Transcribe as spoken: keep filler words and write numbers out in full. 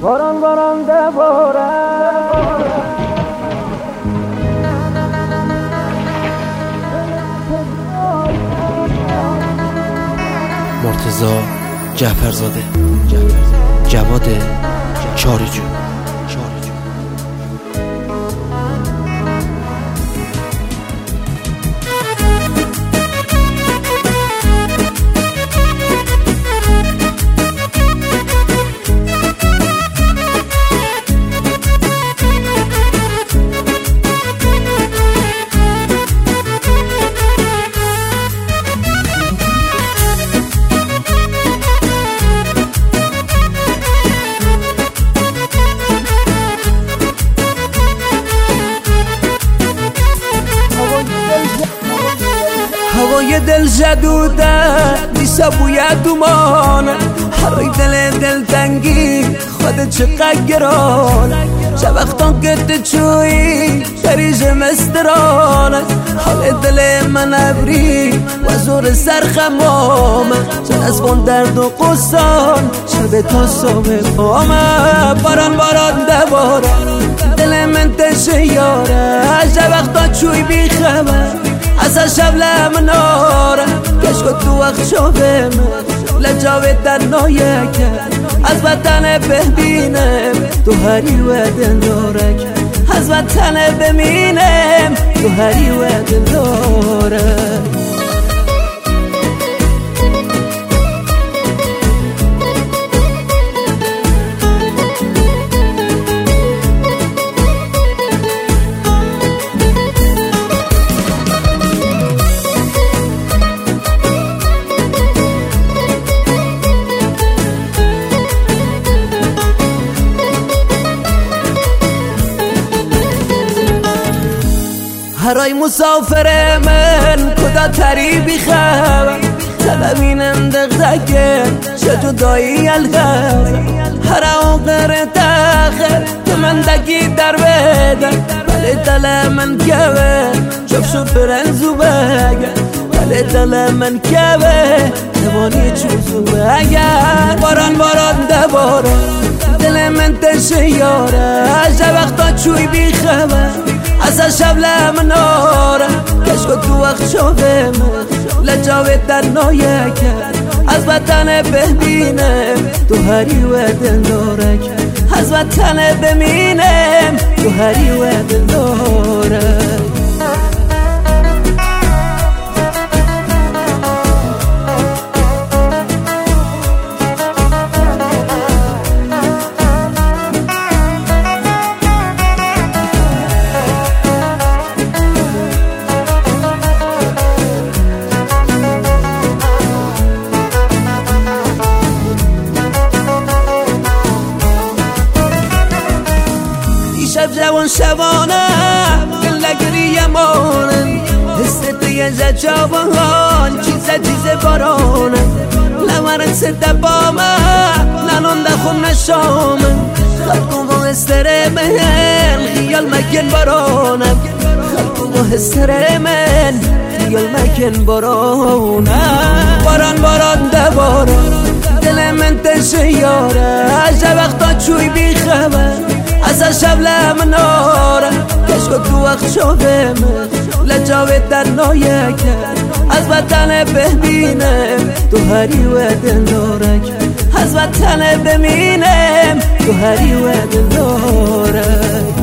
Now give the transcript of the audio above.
باران باران باران مرتضی جعفرزاده جواد چارجو. هوای دل جدوده دیسا بوی دومانه هرای دل دل تنگی خود چقدر گرانه چه وقتان که تو چوی پریج مسترانه حال دل من ابری و زور سرخمامه چه نزبان درد و قصان شب تا صبح پامه باران باران دواره دل من تشیاره چه وقتان چوی بی خبر از شب لمناره کشک تو وقت شبه من لجاوی تنهایی کرد از وطن ببینم تو هری و دلاره از وطن ببینم تو هری و دلاره هرای مسافر من کدا تری بی خبر تلمینم دغدغه چه جدایی الغز هر آخر تاخر که من دکی در بده ولی دل من کبه شوف شوف فرنزو بگه ولی دل من کبه نوانی چوزو بگه باران باران دواره دل من تشیاره چه وقتا چوی بی خبر از شب لمناره کشک تو وقت شبه من لجاوی تنهایی کرد از وطن ببینم تو هری و دلاره از وطن ببینم تو هری و دلاره شب جوان شبانه گلگری مانن حس یه جوان چیز چیز بارانه لورن سده بامه ننون دخون نشامه خلقو با استره من خیال مکن بارانه خلقو با استره من خیال مکن بارانه باران باران دواره دل من تشیاره چه وقتا چوی بی خبر از شب لمناره کشک تو وقت شبه من لجاوی تنهایی کرد از وطن ببینم تو هری و دلاره از وطن ببینم تو هری و دلاره